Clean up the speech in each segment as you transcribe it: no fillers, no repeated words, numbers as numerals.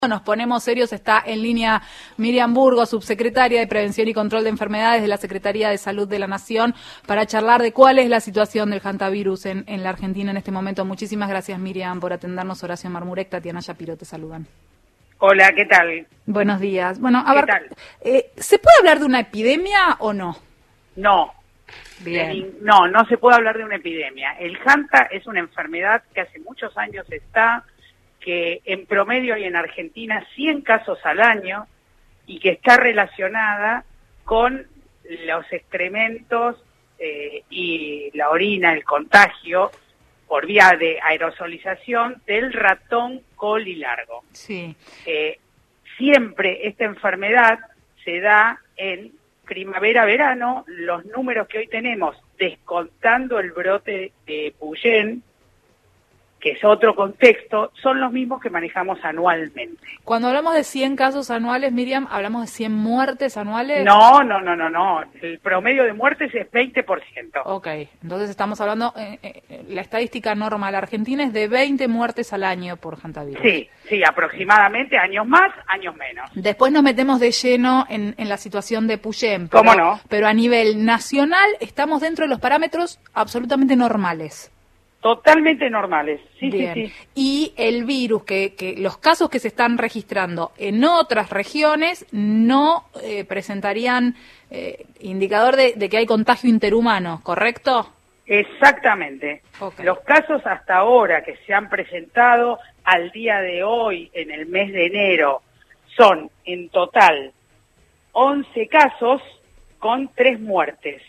Nos ponemos serios, está en línea Miriam Burgos, subsecretaria de Prevención y Control de Enfermedades de la Secretaría de Salud de la Nación, para charlar de cuál es la situación del hantavirus en la Argentina en este momento. Muchísimas gracias, Miriam, por atendernos. Horacio Marmurek, Tatiana Shapiro, te saludan. Hola, ¿qué tal? Buenos días. Bueno, a ¿Qué ver, tal? ¿Se puede hablar de una epidemia o no? No. Bien. No se puede hablar de una epidemia. El Hanta es una enfermedad que hace muchos años está, que en promedio hay en Argentina 100 casos al año y que está relacionada con los excrementos y la orina, el contagio por vía de aerosolización del ratón colilargo. Sí. Siempre esta enfermedad se da en primavera-verano. Los números que hoy tenemos, descontando el brote de Puyén, que es otro contexto, son los mismos que manejamos anualmente. Cuando hablamos de 100 casos anuales, Miriam, ¿hablamos de 100 muertes anuales? No. El promedio de muertes es 20%. Ok, entonces estamos hablando, la estadística normal argentina es de 20 muertes al año por hantavirus. Sí, aproximadamente, años más, años menos. Después nos metemos de lleno en la situación de Puyén. ¿Cómo no? Pero a nivel nacional estamos dentro de los parámetros absolutamente normales. Totalmente normales, sí. Y el virus, que los casos que se están registrando en otras regiones no presentarían indicador de que hay contagio interhumano, ¿correcto? Exactamente. Okay. Los casos hasta ahora que se han presentado al día de hoy, en el mes de enero, son en total 11 casos con 3 muertes.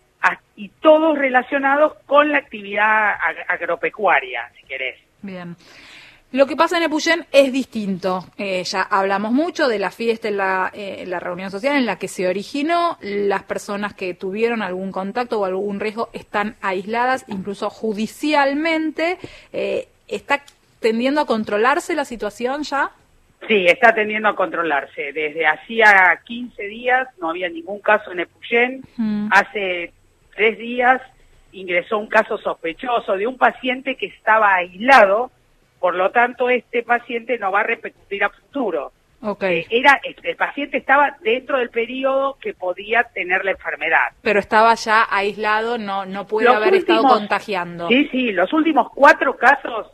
Y todos relacionados con la actividad agropecuaria, si querés. Bien. Lo que pasa en Epuyén es distinto. Ya hablamos mucho de la fiesta en la reunión social en la que se originó. Las personas que tuvieron algún contacto o algún riesgo están aisladas, incluso judicialmente. ¿Está tendiendo a controlarse la situación ya? Sí, está tendiendo a controlarse. Desde hacía 15 días no había ningún caso en Epuyén. Hace 3 días ingresó un caso sospechoso de un paciente que estaba aislado, por lo tanto este paciente no va a repercutir a futuro. Okay. El paciente estaba dentro del periodo que podía tener la enfermedad. Pero estaba ya aislado, no puede haber estado contagiando. Sí, los últimos 4 casos,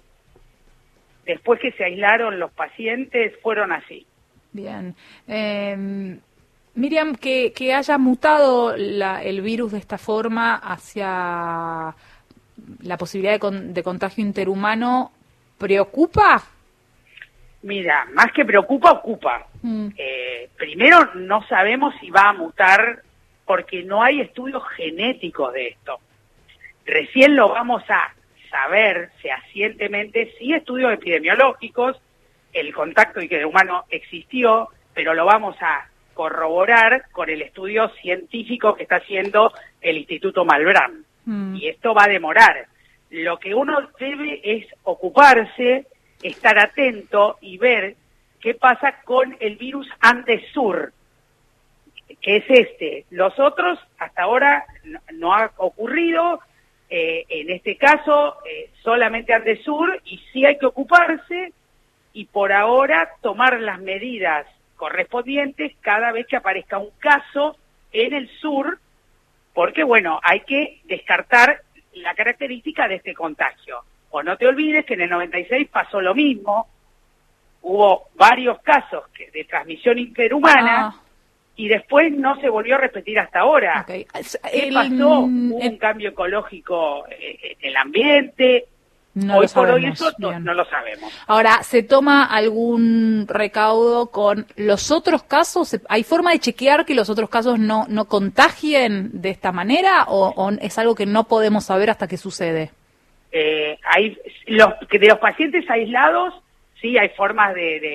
después que se aislaron los pacientes, fueron así. Bien. Miriam, que haya mutado el virus de esta forma hacia la posibilidad de contagio interhumano, ¿preocupa? Mira, más que preocupa, ocupa. Primero, no sabemos si va a mutar porque no hay estudios genéticos de esto. Recién lo vamos a saber fehacientemente, sí, estudios epidemiológicos, el contacto interhumano existió, pero lo vamos a corroborar con el estudio científico que está haciendo el Instituto Malbrán. Y esto va a demorar. Lo que uno debe es ocuparse, estar atento y ver qué pasa con el virus Andes-Sur, que es este. Los otros, hasta ahora, no ha ocurrido. En este caso, solamente Andes-Sur, y sí hay que ocuparse y por ahora tomar las medidas correspondientes cada vez que aparezca un caso en el sur, porque bueno, hay que descartar la característica de este contagio. O no te olvides que en el 96 pasó lo mismo, hubo varios casos de transmisión interhumana y después no se volvió a repetir hasta ahora. Okay. ¿Qué pasó? Hubo un cambio ecológico en el ambiente. Hoy por hoy eso no lo sabemos. Ahora, ¿se toma algún recaudo con los otros casos? ¿Hay forma de chequear que los otros casos no contagien de esta manera o es algo que no podemos saber hasta que sucede? De los pacientes aislados, sí hay formas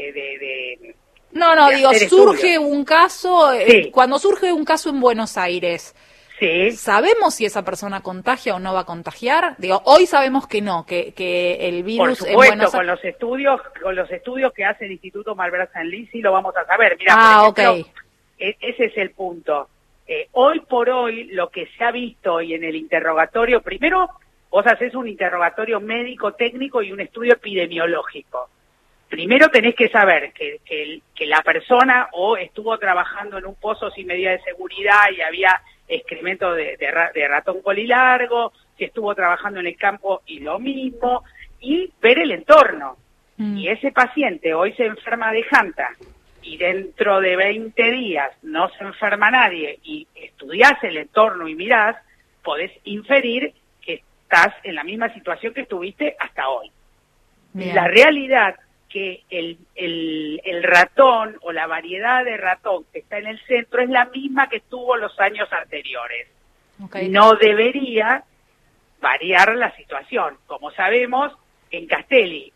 de digo, surge estudios. Un caso, Sí. Cuando surge un caso en Buenos Aires, sí. ¿sabemos si esa persona contagia o no va a contagiar? Digo, hoy sabemos que no, que el virus... Por supuesto, con los estudios que hace el Instituto Malbrán San Luis, sí lo vamos a saber. Mira, por ejemplo, ese es el punto. Hoy por hoy, lo que se ha visto y en el interrogatorio, primero, vos haces un interrogatorio médico técnico y un estudio epidemiológico. primero tenés que saber que la persona o estuvo trabajando en un pozo sin medida de seguridad y había excremento de ratón colilargo, si estuvo trabajando en el campo y lo mismo, y ver el entorno. Y ese paciente hoy se enferma de Hanta y dentro de 20 días no se enferma nadie y estudiás el entorno y mirás, podés inferir que estás en la misma situación que estuviste hasta hoy. Bien. La realidad que el ratón o la variedad de ratón que está en el centro es la misma que estuvo los años anteriores. Okay. No debería variar la situación. Como sabemos, en Castelli,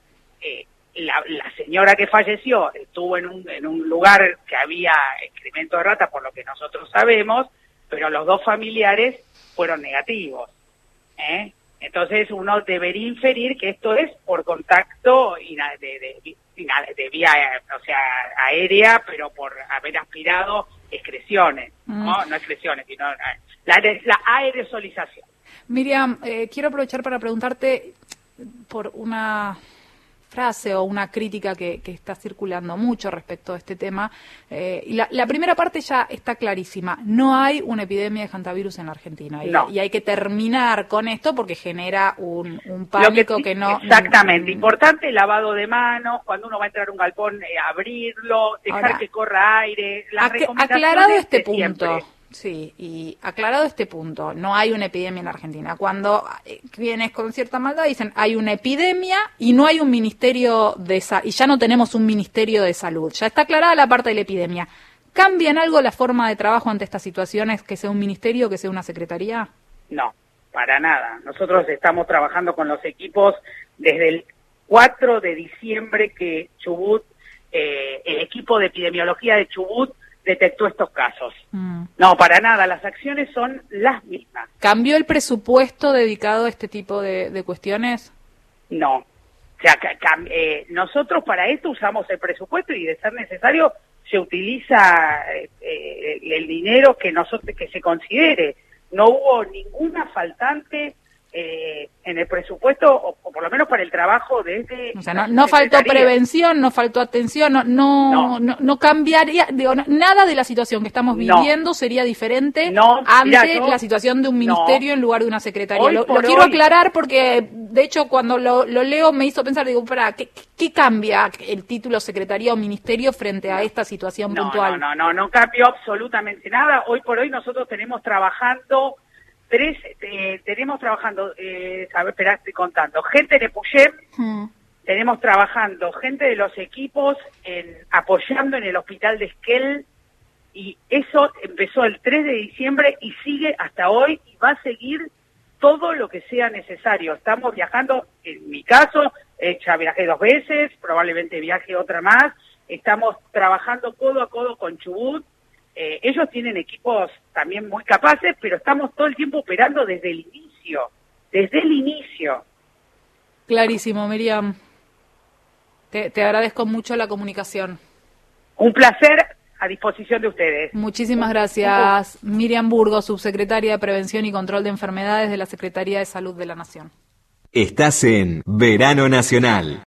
la señora que falleció estuvo en un lugar que había excremento de rata, por lo que nosotros sabemos, pero los dos familiares fueron negativos. Entonces uno debería inferir que esto es por contacto de vía, o sea, aérea, pero por haber aspirado excreciones, no excreciones, sino la aerosolización. Miriam, quiero aprovechar para preguntarte por una frase o una crítica que está circulando mucho respecto a este tema. Y la primera parte ya está clarísima. No hay una epidemia de hantavirus en la Argentina. No. Y hay que terminar con esto porque genera un pánico que no... Exactamente. Importante el lavado de manos, cuando uno va a entrar a un galpón, abrirlo, dejar ahora, que corra aire. Aclarado este punto... Siempre. Sí, y aclarado este punto, no hay una epidemia en la Argentina. Cuando quienes con cierta maldad dicen hay una epidemia y no hay un ministerio y ya no tenemos un ministerio de salud, ya está aclarada la parte de la epidemia. ¿Cambia en algo la forma de trabajo ante estas situaciones, que sea un ministerio, que sea una secretaría? No, para nada. Nosotros estamos trabajando con los equipos desde el 4 de diciembre que Chubut, el equipo de epidemiología de Chubut detectó estos casos. No, para nada, las acciones son las mismas. ¿Cambió el presupuesto dedicado a este tipo de cuestiones? No, o sea, nosotros para esto usamos el presupuesto y de ser necesario se utiliza el dinero que se considere. No hubo ninguna faltante en el presupuesto, o por lo menos para el trabajo de este... O sea, no faltó prevención, no faltó atención, no cambiaría, digo, nada de la situación que estamos viviendo sería diferente ante la situación de un ministerio en lugar de una secretaría. Lo quiero aclarar porque, de hecho, cuando lo leo me hizo pensar, digo, ¿qué cambia el título secretaría o ministerio frente a esta situación puntual? No cambió absolutamente nada. Hoy por hoy nosotros tenemos trabajando... esperá, estoy contando, gente de Puyem, tenemos trabajando gente de los equipos apoyando en el hospital de Esquel, y eso empezó el 3 de diciembre y sigue hasta hoy y va a seguir todo lo que sea necesario. Estamos viajando, en mi caso, ya viajé 2 veces, probablemente viaje otra más, estamos trabajando codo a codo con Chubut. Ellos tienen equipos también muy capaces, pero estamos todo el tiempo operando desde el inicio. Clarísimo, Miriam. Te agradezco mucho la comunicación. Un placer, a disposición de ustedes. Muchísimas gracias. Miriam Burgos, subsecretaria de Prevención y Control de Enfermedades de la Secretaría de Salud de la Nación. Estás en Verano Nacional.